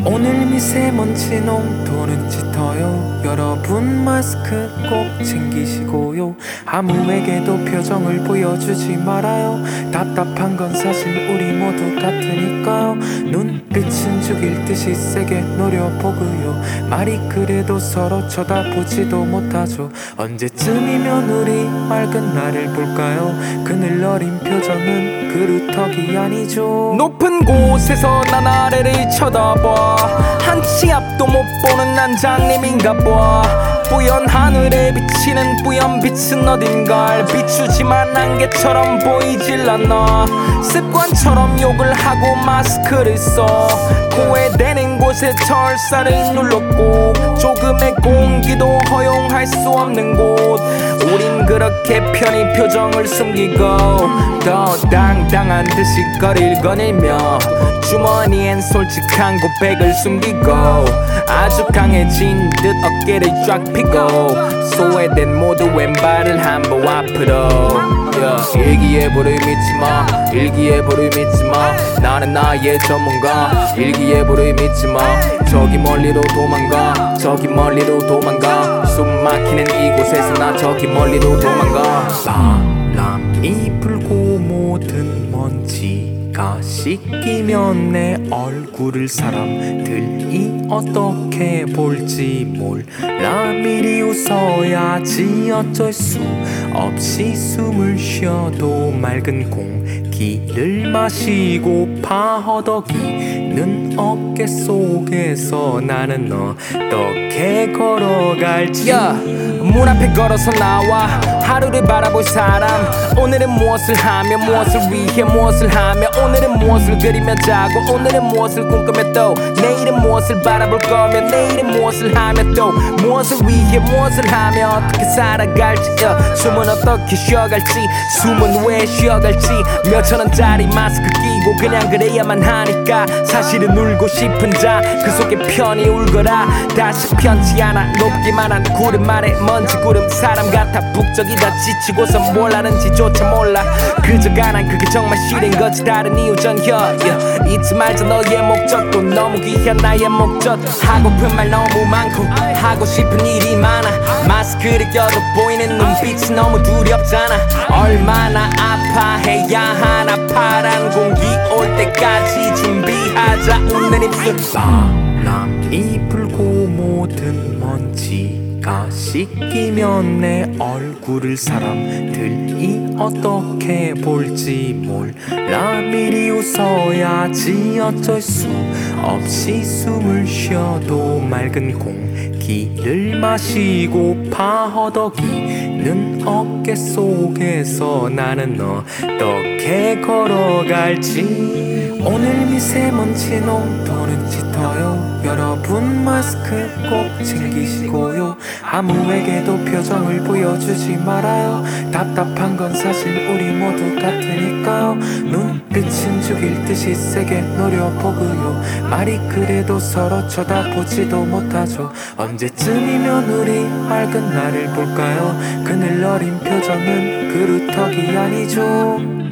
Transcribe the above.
오늘 미세먼지 농도는 짙어요. 여러분 마스크 꼭 챙기시고요. 아무에게도 표정을 보여주지 말아요. 답답한 건 사실 우리 모두 같으니까요. 눈빛은 죽일 듯이 세게 노려보고요. 말이 그래도 서로 쳐다보지도 못하죠. 언제쯤이면 우리 맑은 날을 볼까요? 그늘 어린 표정은 그루터기 아니죠. 높은 곳에서 난 아래를 쳐다봐. 한치 앞도 못 보는 난장님인가 봐. 뿌연 하늘에 비치는 뿌연 빛은 어딘가를 비추지만 안개처럼 보이질 않아. 습관처럼 욕을 하고 마스크를 써. 코에 대는 곳에 철사를 눌렀고 조금의 공기도 허용할 수 없는 곳. 우린 그렇게 편히 표정을 숨기고 더 당당한 듯이 거리를 거닐며 주머니엔 솔직한 고백을 숨기고 아주 강해진 듯 어깨를 쫙 펴고 소외된 모두 왼발을 한번 앞으로. 일기예보를 믿지마, 일기예보를 믿지마. 나는 나의 전문가. 일기예보를 믿지마. 저기 멀리로 도망가, 저기 멀리로 도망가. 숨 막히는 이곳에서 나 저기 멀리로 도망가. 바람이 불고 모든 먼지가 씻기면 내 얼굴을 사람들이 어떻게 볼지 몰라. 미리 웃어야지 어쩔 수 없이 숨을 쉬어도 맑은 공기를 마시고파. 허덕이는 어깨 속에서 나는 어떻게 걸어갈지. 문 앞에 걸어서 나와 하루를 바라볼 사람. 오늘은 무엇을 하며 무엇을 위해 무엇을 하며 오늘은 무엇을 그리며 자고 오늘은 무엇을 꿈꾸며 또 내일은 무엇을 바라볼 거며 내일은 무엇을 하며 또 무엇을 위해 무엇을 하며 어떻게 살아갈지. 숨은 어떻게 쉬어갈지 숨은 왜 쉬어갈지. 몇천 원짜리 마스크 끼고 그냥 그래야만 하니까 사실은 울고 싶은 자 그 속에 편히 울거라. 다시 편치 않아 높기만 한 구름 아래 먼지 구름. 사람 같아 북적이다 지치고서 뭘 하는지조차 몰라. 그저 가난 그게 정말 싫은 거지 다른 이유 전혀. 잊지 말자 너의 목적도 너무 귀한 나의 목적. 하고픈 말 너무 많고 하고 싶은 일이 많아. 마스크를 껴도 보이는 눈빛이 너무 두렵잖아. 얼마나 아파해야 하나. 파란 공기 올 때까지 준비하자. 웃는 입술. 바람이 불고 모든 먼지가 씻기면 내 얼굴을 사람들이 어떻게 볼지 몰라. 미리 웃어야지 어쩔 수 없이 숨을 쉬어도 맑은 공기를 마시고파. 허덕이는 어깨 속에서 나는 어떻게 걸어갈지. 오늘 미세먼지 농도는 짙어요. 여러분 마스크 꼭 챙기시고요. 아무에게도 표정을 보여주지 말아요. 답답한 건 사실 우리 모두 같으니까요. 눈빛은 죽일 듯이 세게 노려보고요. 말이 그래도 서로 쳐다보지도 못하죠. 언제쯤이면 우리 맑은 날을 볼까요? 그늘 어린 표정은 그루터기 아니죠.